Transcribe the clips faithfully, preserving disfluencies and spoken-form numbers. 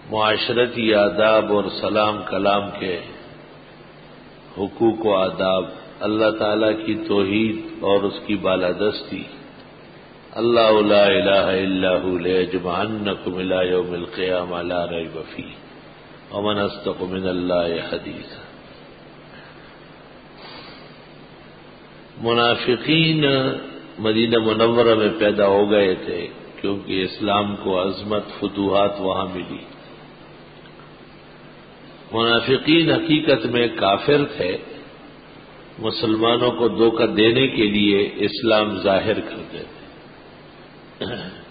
معاشرتی آداب اور سلام کلام کے حقوق و آداب، اللہ تعالی کی توحید اور اس کی بالادستی، اللہ لا الہ الا هو لیجمعنکم الی یوم القیامہ لا ریب فیہ ومن اصدق من اللہ حدیثا۔ منافقین مدینہ منورہ میں پیدا ہو گئے تھے کیونکہ اسلام کو عظمت فتوحات وہاں ملی۔ منافقین حقیقت میں کافر تھے، مسلمانوں کو دھوکہ دینے کے لیے اسلام ظاہر کرتے تھے۔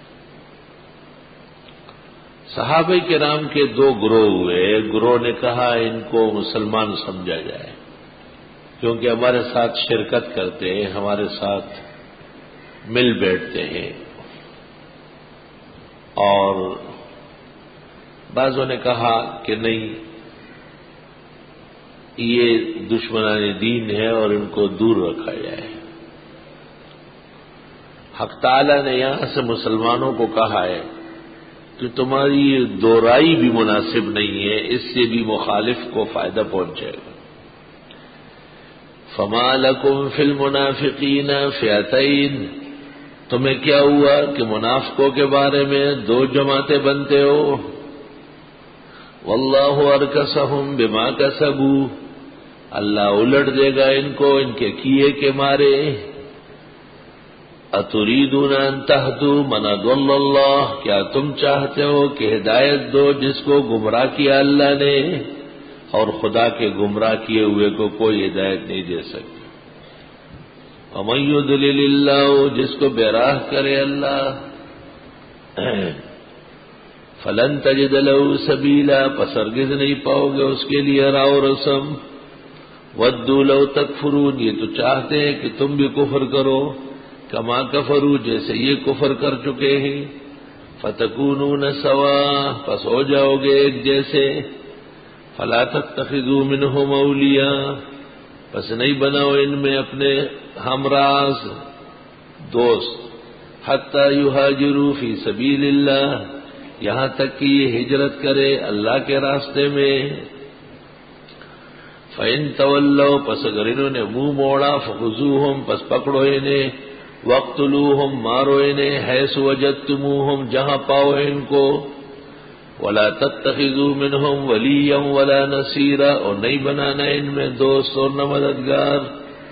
صحابہ کرام کے دو گروہ ہوئے، ایک گروہ نے کہا ان کو مسلمان سمجھا جائے کیونکہ ہمارے ساتھ شرکت کرتے ہیں، ہمارے ساتھ مل بیٹھتے ہیں، اور بعضوں نے کہا کہ نہیں، یہ دشمنان دین ہے اور ان کو دور رکھا جائے۔ حق تعالی نے یہاں سے مسلمانوں کو کہا ہے کہ تمہاری دورائی بھی مناسب نہیں ہے، اس سے بھی مخالف کو فائدہ پہنچے گا۔ فما لکم فی المنافقین فئتین، تمہیں کیا ہوا کہ منافقوں کے بارے میں دو جماعتیں بنتے ہو؟ واللہ ارکسہم بما کسبوا، اللہ الٹ دے گا ان کو ان کے کیے کے مارے۔ اتریدون ان تہدوا من اضل اللہ، کیا تم چاہتے ہو کہ ہدایت دو جس کو گمراہ کیا اللہ نے، اور خدا کے گمراہ کیے ہوئے کو کوئی ہدایت نہیں دے سکتے۔ ومن یضلل اللہ، جس کو بے راہ کرے اللہ، فلن تجد له سبیلا، پس ہرگز نہیں پاؤ گے اس کے لیے راہ و رسم۔ ودوا لو تکفرون، یہ تو چاہتے ہیں کہ تم بھی کفر کرو، کما کفروا، جیسے یہ کفر کر چکے ہیں۔ فتکونون سواء، پس ہو جاؤ گے ایک جیسے۔ فلا تتخذوا منهم اولیاء، پس نہیں بناؤ ان میں اپنے ہمراز دوست۔ حتی یہاجروا فی سبیل اللہ، یہاں تک کہ یہ ہجرت کرے اللہ کے راستے میں۔ فَإِن تَوَلَّوْا، پس اگر انہوں نے منہ موڑا، فَخُذُوهُمْ، پس پکڑو انہیں، وَاقْتُلُوهُمْ، مارو انہیں، حَيْثُ وَجَدتُّمُوهُمْ، جہاں پاؤ ان کو۔ وَلَا تَتَّخِذُوا مِنْهُمْ وَلِيًّا وَلَا نَصِيرًا، اور نہیں بنانا ان میں دوست اور نہ مددگار۔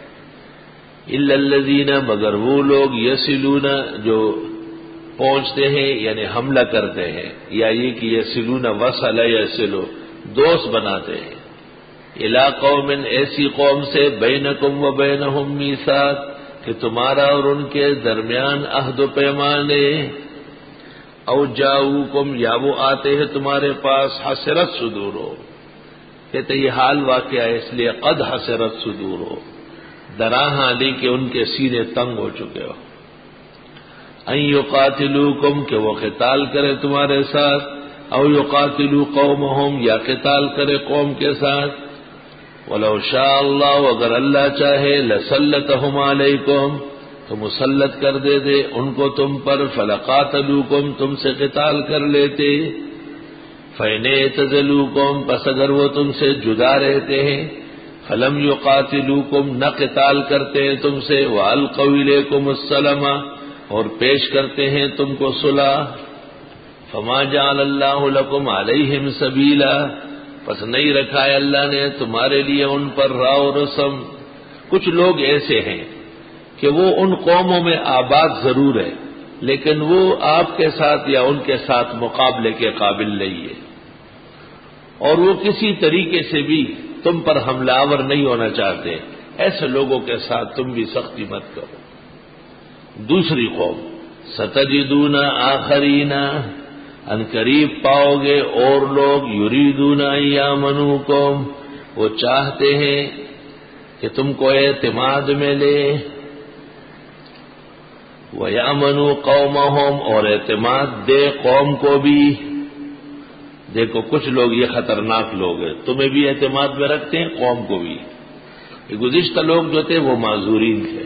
إِلَّا الَّذِينَ، مگر وہ لوگ، يَصِلُونَ، جو پہنچتے ہیں یعنی حملہ کرتے ہیں، یا یہ کہ یصلون وصل یصل، دوست بناتے ہیں، الی قوم، ایسی قوم سے، بینکم و بینہم میثاق، کہ تمہارا اور ان کے درمیان عہد و پیمان ہے۔ او جاؤکم، یا وہ آتے ہیں تمہارے پاس، حسرت صدورہم، کہتے یہ حال واقعہ ہے اس لیے قد حسرت صدورہم، ڈرا حالی کہ ان کے سینے تنگ ہو چکے ہو۔ ان یقاتلوکم، کہ وہ قتال کرے تمہارے ساتھ، او یقاتلوا قومہم، یا قتال کرے قوم کے ساتھ۔ ولو شاء اللہ، اگر اللہ چاہے، لسلطہم علیکم، تو مسلط کر دے دے ان کو تم پر، فلقاتلوکم، تم سے قتال کر لیتے۔ فإن اعتزلوکم، پس اگر وہ تم سے جدا رہتے ہیں، فلم یقاتلوکم، نہ قتال کرتے ہیں تم سے، والقوا الیکم السلم، اور پیش کرتے ہیں تم کو صلح، فما جعل اللہ لکم علیہم سبیلا، پس نہیں رکھا ہے اللہ نے تمہارے لیے ان پر راہ و رسم۔ کچھ لوگ ایسے ہیں کہ وہ ان قوموں میں آباد ضرور ہے لیکن وہ آپ کے ساتھ یا ان کے ساتھ مقابلے کے قابل نہیں ہے، اور وہ کسی طریقے سے بھی تم پر حملہ آور نہیں ہونا چاہتے، ایسے لوگوں کے ساتھ تم بھی سختی مت کرو۔ دوسری قوم، ستجدون آخرین، ان قریب پاؤ گے اور لوگ، یریدون ان یامنوکم، وہ چاہتے ہیں کہ تم کو اعتماد میں لے، وَيَأْمَنُوا قَوْمَهُمْ، اور اعتماد دے قوم کو بھی۔ دیکھو کچھ لوگ یہ خطرناک لوگ ہیں، تمہیں بھی اعتماد میں رکھتے ہیں، قوم کو بھی۔ یہ گزشتہ لوگ جو تھے وہ معذورین تھے۔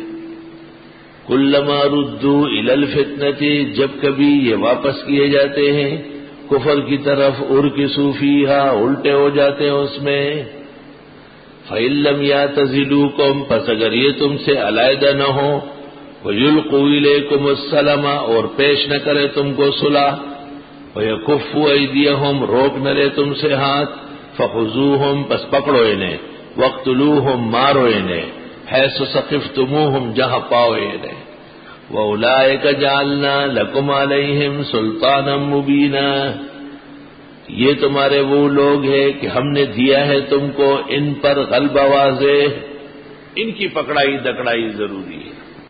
کلما ردوا الی الفتنۃ، جب کبھی یہ واپس کیے جاتے ہیں کفر کی طرف، ارکسوا فیہا الٹے ہو جاتے ہیں اس میں. فَإِن لَّمْ يَعْتَزِلُوكُمْ پس اگر یہ تم سے علیحدہ نہ ہو، وَيُلْقُوا إِلَيْكُمُ السَّلَمَ اور پیش نہ کرے تم کو صلح، وَيَكُفُّوا أَيْدِيَهُمْ روک نہ لے تم سے ہاتھ، فَخُذُوهُمْ پس پکڑو انہیں، وَاقْتُلُوهُمْ مارو انہیں، حَيْثُ ثَقِفْتُمُوهُمْ جہاں پاؤ انہیں، وَأُولَٰئِكَ جَعَلْنَا لَكُمْ عَلَيْهِمْ سُلْطَانًا مُّبِينًا یہ تمہارے وہ لوگ ہیں کہ ہم نے دیا ہے تم کو ان پر غلبہ واضح. ان کی پکڑائی دکڑائی ضروری ہے.